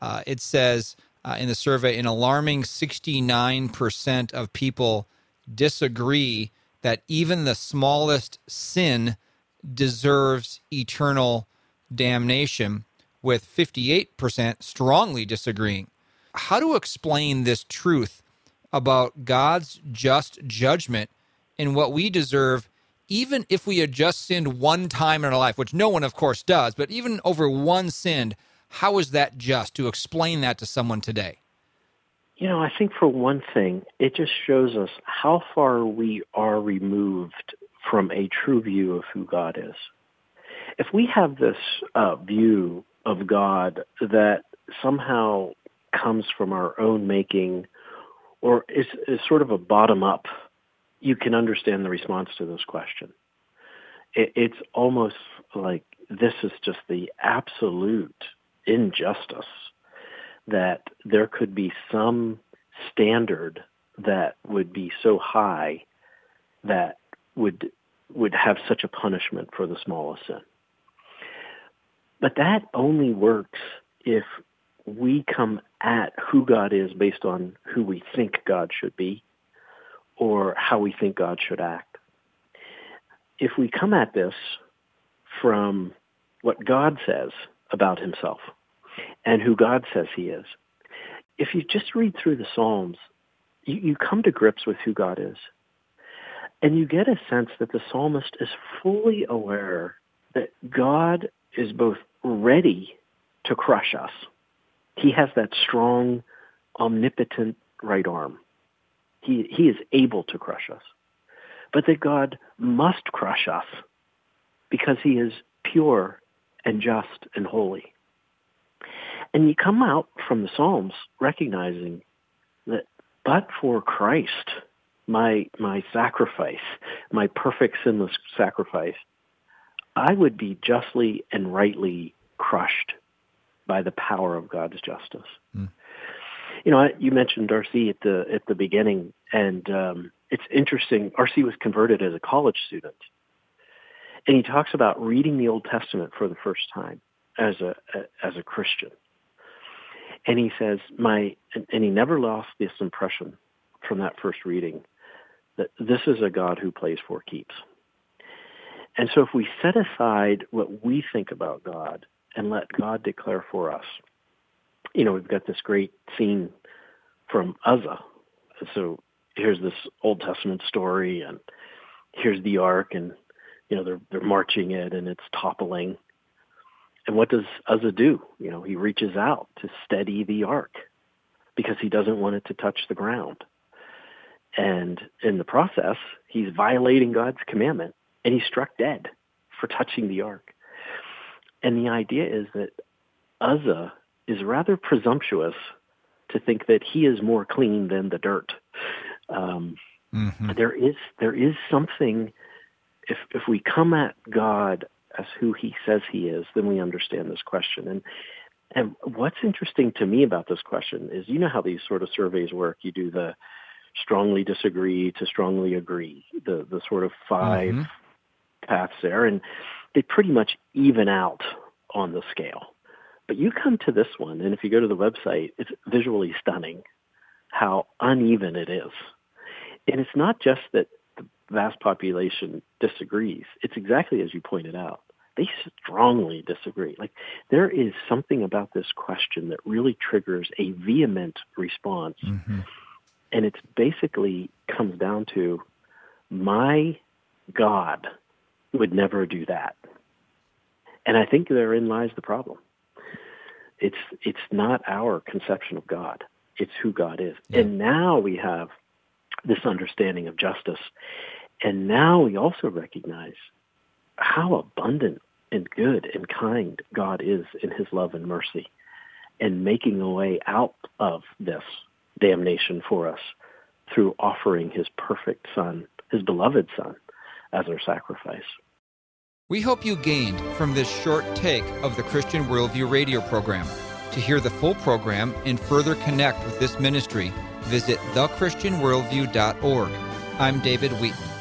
It says in the survey, an alarming 69% of people disagree that even the smallest sin deserves eternal damnation, with 58% strongly disagreeing. How to explain this truth about God's just judgment and what we deserve, even if we had just sinned one time in our life, which no one, of course, does, but even over one sin, how is that just? To explain that to someone today. I think for one thing, it just shows us how far we are removed from a true view of who God is. If we have this view of God that somehow comes from our own making or is sort of a bottom-up, you can understand the response to this question. It's almost like this is just the absolute injustice that there could be some standard that would be so high that would have such a punishment for the smallest sin. But that only works if we come at who God is based on who we think God should be or how we think God should act. If we come at this from what God says about himself and who God says he is, if you just read through the Psalms, you come to grips with who God is. And you get a sense that the psalmist is fully aware that God is both ready to crush us. He has that strong, omnipotent right arm. He is able to crush us. But that God must crush us because he is pure and just and holy. And you come out from the Psalms recognizing that but for Christ, my sacrifice, my perfect sinless sacrifice, I would be justly and rightly crushed by the power of God's justice. Mm. You mentioned R.C. at the beginning, and it's interesting. R.C. was converted as a college student, and he talks about reading the Old Testament for the first time as a Christian. And he says, and he never lost this impression from that first reading that this is a God who plays for keeps. And so if we set aside what we think about God and let God declare for us, we've got this great scene from Uzzah. So here's this Old Testament story, and here's the ark, and they're marching it, and it's toppling. And what does Uzzah do? He reaches out to steady the ark because he doesn't want it to touch the ground. And in the process, he's violating God's commandment, and he's struck dead for touching the ark. And the idea is that Uzzah is rather presumptuous to think that he is more clean than the dirt. There is something, if we come at God as who he says he is, then we understand this question. And what's interesting to me about this question is, how these sort of surveys work. You do the strongly disagree to strongly agree, the sort of five paths there, and they pretty much even out on the scale. But you come to this one, and if you go to the website, it's visually stunning how uneven it is. And it's not just that the vast population disagrees. It's exactly as you pointed out. They strongly disagree. Like, there is something about this question that really triggers a vehement response. Mm-hmm. And it basically comes down to, my God would never do that. And I think therein lies the problem. It's not our conception of God. It's who God is. Yeah. And now we have this understanding of justice. And now we also recognize how abundant and good and kind God is in his love and mercy, and making a way out of this damnation for us through offering his perfect Son, his beloved Son, as our sacrifice. We hope you gained from this short take of the Christian Worldview radio program. To hear the full program and further connect with this ministry, visit thechristianworldview.org. I'm David Wheaton.